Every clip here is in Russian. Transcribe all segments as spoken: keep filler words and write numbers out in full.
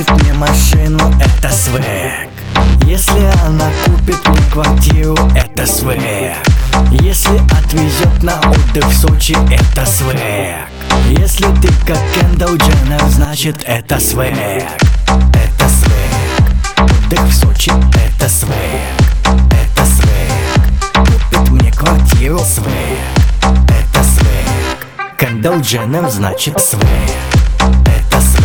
купит мне машину, это свек. Если она купит мне квартиру, это свек. Если отвезет на отдых в Сочи, это свек. Если ты как Кендалл Дженнер, значит это свек. Это свек. Отдых в Сочи, это свек. Это свек. Купит мне квартиру, свек. Это свек. Кендалл Дженнер, значит свек. Это свек.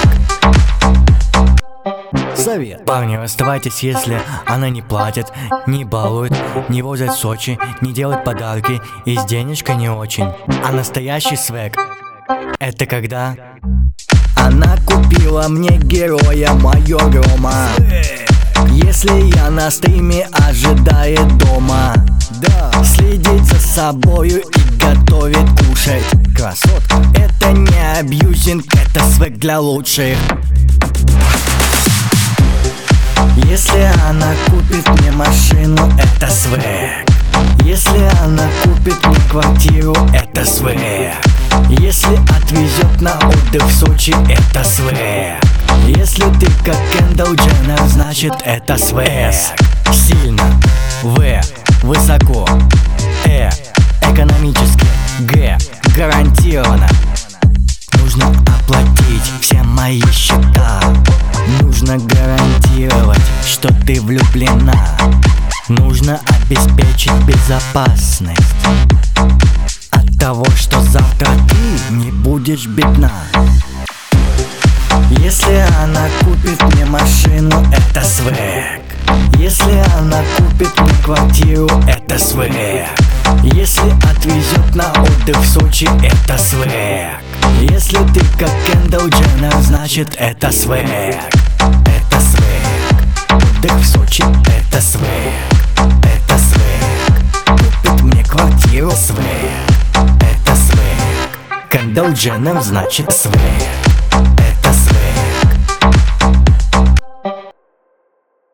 Совет. Парни, расставайтесь, если она не платит, не балует, не возит в Сочи, не делает подарки и с денежкой не очень. А настоящий свек — это когда она купила мне героя майора. Если я на стриме, ожидает дома, да. Следит за собою и готовит кушать. Красотка. Это не абьюзинг, это свек для лучших. Если она купит мне машину, это свек. Если она купит мне квартиру, это свек. Если отвезет на отдых в Сочи, это свек. Если ты как Кендалл Дженнер, значит это свек. С. Сильно. В. Высоко. Э. Экономически. Г. Гарантированно. Нужно оплатить все мои счета. Нужно гарантировать, что ты влюблена. Нужно обеспечить безопасность от того, что завтра ты не будешь бедна. Если она купит мне машину, это свек. Если она купит мне квартиру, это свек. Если отвезет на отдых в Сочи, это свек. Если ты как Кендалл Дженнер, значит это свек. Это свек. Отдых в Сочи, это свек. Это свек. Купит мне квартиру, свек. Это свек. Кендалл Дженнер, значит свек.